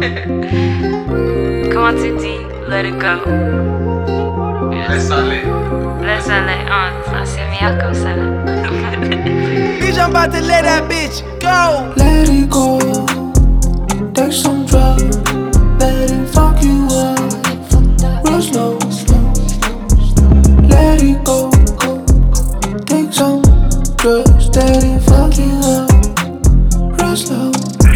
Comment tu dis let it go? Laisse aller. Laisse aller. Ça c'est meilleur comme ça. Bitch, I'm about to let that bitch go. Let it go. Take some drugs. Let it fuck you up. Real slow. Let it go. Take some drugs. Let it fuck you up. Real slow.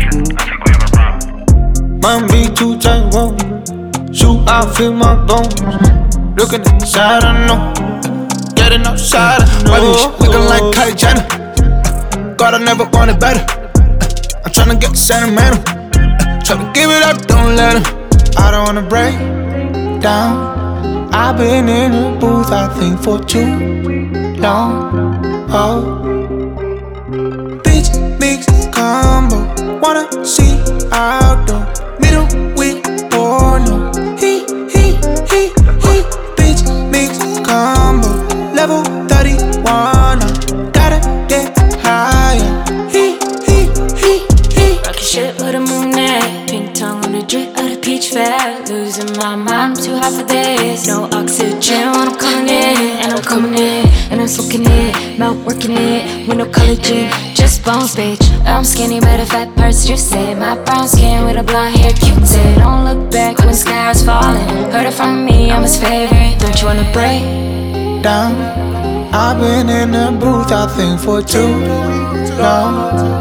Might be too tight, whoa. Shoot, I feel my bones. Looking inside, I know. Getting outside, I know. My bitch looking like Kylie Jenner. God, I never wanted better. I'm tryna get sentimental. Tryna give it up, don't let him. I don't wanna break down. I've been in the booth, I think, for too long. Oh, bitch, mix combo. Wanna see outdoor. Middle week porno. He. Bitch, mix combo. Level 31. Gotta get higher. He. Rocky shit with a moon neck. Pink tongue on the drip of the peach fat. Losing my mind, I'm too hot for this. No oxygen when I'm coming in. And I'm coming in, and I'm soaking it. Mouth working it, with no collagen. Just bones, bitch. I'm skinny, but a fat purse, you say. My brown skin with a blonde hair, cute tip. Don't look back when the sky is falling. Heard it from me, I'm his favorite. Don't you wanna break Down. I've been in the booth, I think, for too long.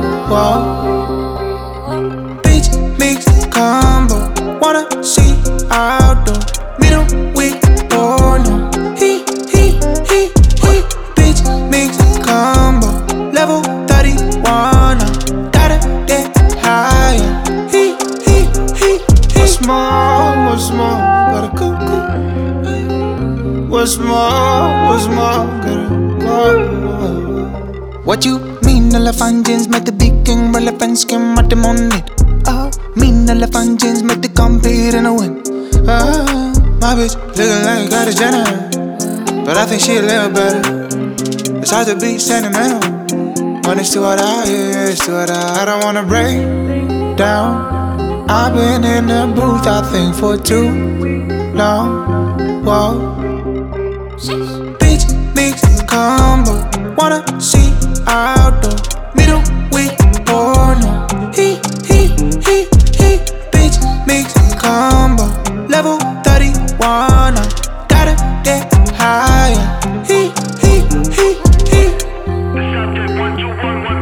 Whoa. Bitch, mix combo. Wanna see outdoor. Middle week porno. He. Bitch, mix combo. Level 31. Gotta get higher. He. What's more? Gotta go. What's more? Gotta go. What you mean, elephant jeans met the big king, relevant skin, matrimony. Mean elephant jeans met the compete in a win. My bitch looking like Kylie Jenner, but I think she a little better. It's hard to be sentimental when it's too hot out, yeah, it's too hot out. I don't wanna break down. I've been in the booth, I think, for too long. Whoa. Bitch, mix combo. Wanna see outdoor. Middle week porno. He. Bitch, mix combo. Level 31. Gotta get higher. He. The subject 121